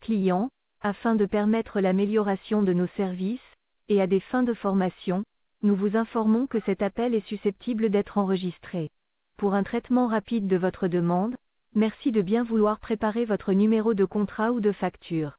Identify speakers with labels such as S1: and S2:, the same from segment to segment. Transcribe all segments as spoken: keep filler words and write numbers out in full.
S1: client, afin de permettre l'amélioration de nos services, et à des fins de formation, nous vous informons que cet appel est susceptible d'être enregistré. Pour un traitement rapide de votre demande, merci de bien vouloir préparer votre numéro de contrat ou de facture.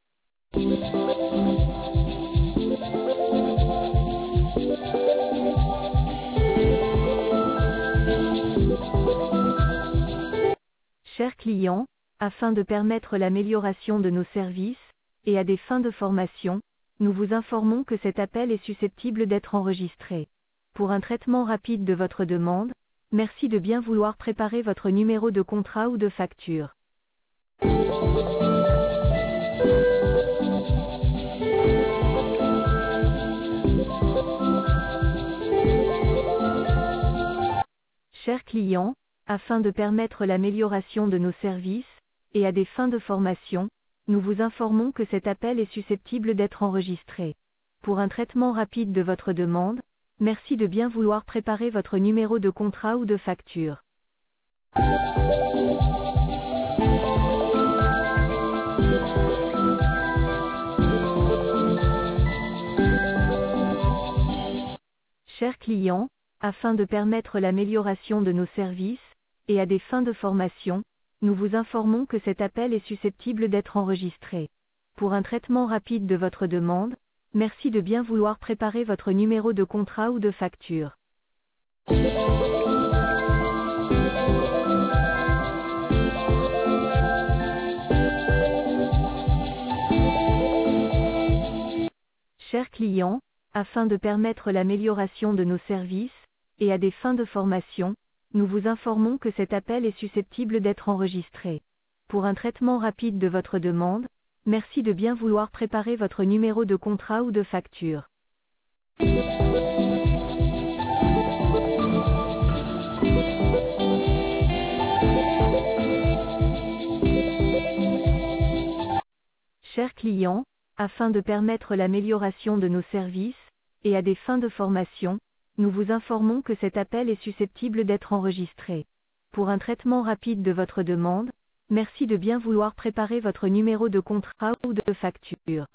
S1: Chers clients, afin de permettre l'amélioration de nos services, et à des fins de formation, nous vous informons que cet appel est susceptible d'être enregistré. Pour un traitement rapide de votre demande, merci de bien vouloir préparer votre numéro de contrat ou de facture. Chers clients, afin de permettre l'amélioration de nos services, et à des fins de formation, nous vous informons que cet appel est susceptible d'être enregistré. Pour un traitement rapide de votre demande, merci de bien vouloir préparer votre numéro de contrat ou de facture. Chers clients, afin de permettre l'amélioration de nos services, et à des fins de formation, nous vous informons que cet appel est susceptible d'être enregistré. Pour un traitement rapide de votre demande, merci de bien vouloir préparer votre numéro de contrat ou de facture. Chers clients, afin de permettre l'amélioration de nos services, et à des fins de formation, nous vous informons que cet appel est susceptible d'être enregistré. Pour un traitement rapide de votre demande, merci de bien vouloir préparer votre numéro de contrat ou de facture. Chers clients, afin de permettre l'amélioration de nos services, et à des fins de formation, nous vous informons que cet appel est susceptible d'être enregistré. Pour un traitement rapide de votre demande, merci de bien vouloir préparer votre numéro de contrat ou de facture.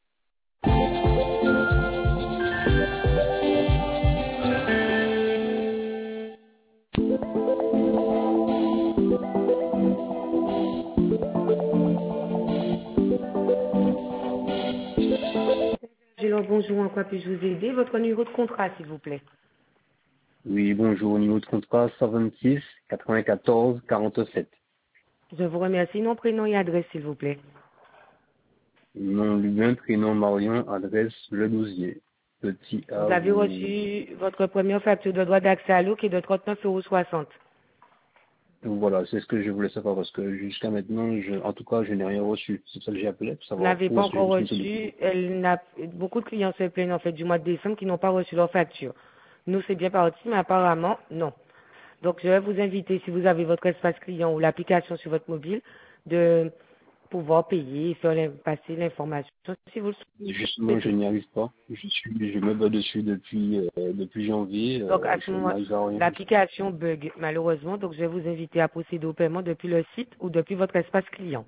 S2: Alors, bonjour, en quoi puis-je vous aider? Votre numéro de contrat, s'il vous plaît.
S3: Oui, bonjour, au niveau de contrat cent vingt-six quatre-vingt-quatorze quarante-sept.
S2: Je vous remercie. Nom, prénom et adresse, s'il vous plaît.
S3: Nom Lubin, prénom Marion, adresse Le Douzier. Petit A.
S2: Vous avez reçu votre première facture de droit d'accès à l'eau qui est de trente-neuf euros soixante.
S3: Donc voilà, c'est ce que je voulais savoir parce que jusqu'à maintenant, je, en tout cas, je n'ai rien reçu. C'est ça que j'ai appelé pour
S2: Vous
S3: savoir.
S2: n'avez
S3: où
S2: pas
S3: est-ce que
S2: encore
S3: je suis
S2: reçu. Elle n'a, beaucoup de clients se plaignent en fait du mois de décembre qui n'ont pas reçu leur facture. Nous, c'est bien parti, mais apparemment, non. Donc, je vais vous inviter, si vous avez votre espace client ou l'application sur votre mobile, de pouvoir payer et faire l'in- passer l'information si vous le souhaitez.
S3: Justement, je n'y arrive pas. Je suis, je me bats dessus depuis, euh, depuis janvier.
S2: Donc,
S3: Euh,
S2: à ce
S3: je
S2: moment,
S3: n'arrive à rien.
S2: l'application bug, malheureusement. Donc, je vais vous inviter à procéder au paiement depuis le site ou depuis votre espace client.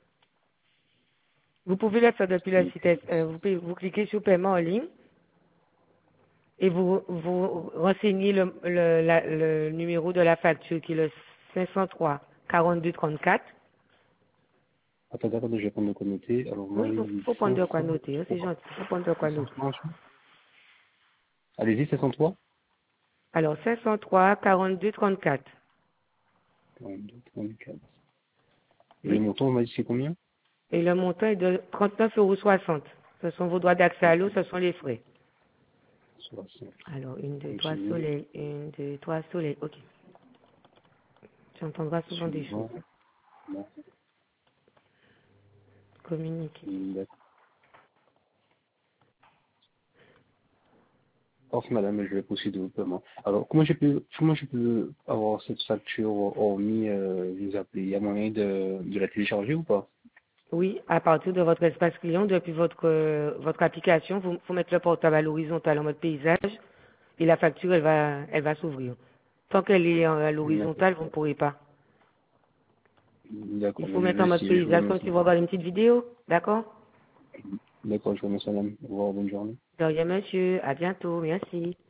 S2: Vous pouvez le faire depuis le site. euh, vous, pouvez- vous cliquez sur paiement en ligne et vous, vous renseignez le, le, la- le numéro de la facture qui est le cinq cent trois quarante-deux trente-quatre.
S3: Attends, attends, je vais prendre de quoi noter. Alors, moi,
S2: Oui, il faut prendre de quoi noter. hein, C'est gentil. Il faut prendre de quoi noter.
S3: Allez-y, sept cent trois.
S2: Alors, cinq cent trois quarante-deux trente-quatre.
S3: quarante-deux trente-quatre. Et
S2: Oui.
S3: le montant, on m'a dit c'est combien?
S2: Et le montant est de trente-neuf euros soixante. Ce sont vos droits d'accès à l'eau, ce sont les frais.
S3: soixante.
S2: Alors, une, deux, trois
S3: Continue.
S2: soleils, une, deux, trois soleils. Ok. Tu entendras souvent des
S3: Suivant.
S2: choses.
S3: Bon.
S2: Communiquer.
S3: D'accord. Parfait, madame, je vais procéder au paiement. Alors, comment je peux, comment je peux avoir cette facture hormis euh, vous appeler? Il y a moyen de, de la télécharger ou pas?
S2: Oui, à partir de votre espace client, depuis votre euh, votre application, vous faut mettre le portable à l'horizontale en mode paysage et la facture, elle va elle va s'ouvrir. Tant qu'elle est euh, à
S3: D'accord.
S2: l'horizontale, vous ne pourrez pas.
S3: D'accord,
S2: Il faut
S3: madame,
S2: mettre en mode
S3: merci, je vous
S2: paysage comme
S3: remercie.
S2: si vous regardez une petite vidéo. D'accord?
S3: D'accord, je vous remercie, madame. Au revoir, bonne journée.
S2: De rien, monsieur. À bientôt. Merci.